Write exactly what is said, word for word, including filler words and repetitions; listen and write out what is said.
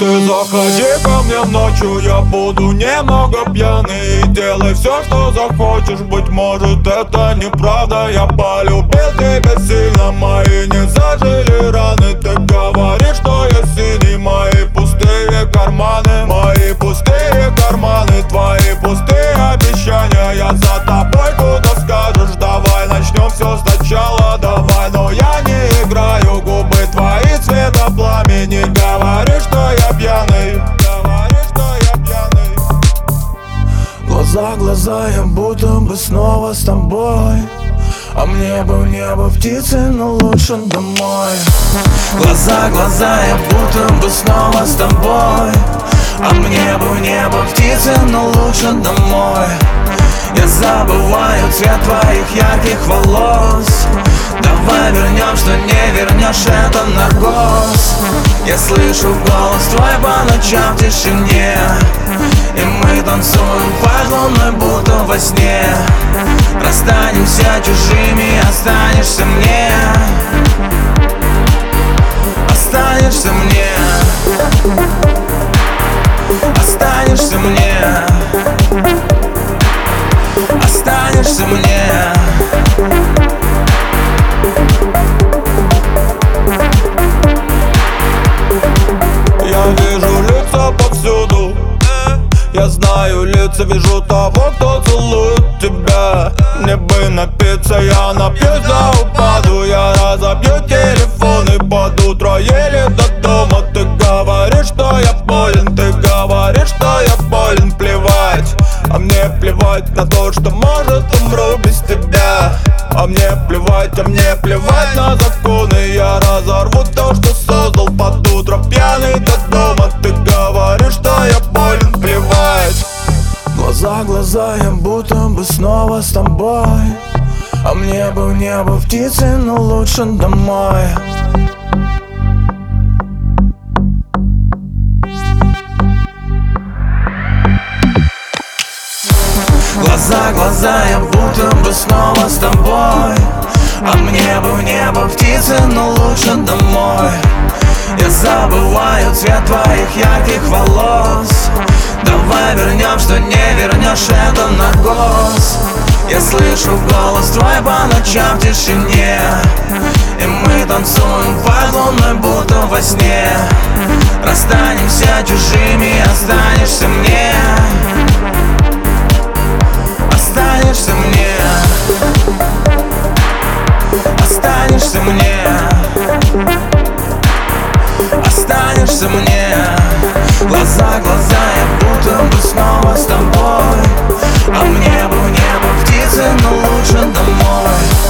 Ты заходи ко мне ночью, я буду немного пьяный. Делай все, что захочешь, быть может это неправда. Я полюбил тебя сильно, мои не зажили раны. Ты говоришь, что я синий, мои пустые карманы. Мои пустые карманы, твои пустые обещания. Я за тобой куда скажешь, давай начнем все сначала. Давай, но я не играю, губы твои цвета пламени. Говоришь, что я пьяный, говоришь, что я пьяный. Глаза, глаза, я будто бы снова с тобой. А мне бы в небо птицы, но лучше домой. Глаза, глаза, я будто бы снова с тобой. А мне бы в небо птицы, но лучше домой. Я забываю цвет твоих ярких волос. Давай вернем, что не вернешь, это наркоз. Я слышу голос твой по ночам в тишине, и мы танцуем под луной, будто во сне. Расстанемся чужими, останешься мне. Останешься мне. Останешься мне. Останешься мне. Я вижу лица повсюду, я знаю лица, вижу того, кто целует тебя. Мне бы напиться, я напьюсь до упаду. Я разобью телефон и под утро еле до дома. Ты говоришь, что я болен, ты говоришь, что я болен. Плевать, а мне плевать на то, что может умру без тебя. А мне плевать, а мне плевать на законы. Я разорву то, что создал под утро пьяный до дома. Ты говоришь, что я болен, плевать. Глаза, глаза, я будто бы снова с тобой. А мне бы в небо птицы, но лучше домой. Глаза, глаза, я будто бы снова с тобой. А мне бы в небо птицы, но лучше домой. Я забываю цвет твоих ярких волос. Давай вернем, что не вернешь, это наркоз. Я слышу голос твой по ночам в тишине, и мы танцуем под луной, будто во сне. Расстанемся чужими, останешься мне. Останешься мне. Останешься мне. Останешься мне. Глаза, глаза, я будто бы снова с тобой. А мне бы в небо птицы, но лучше домой.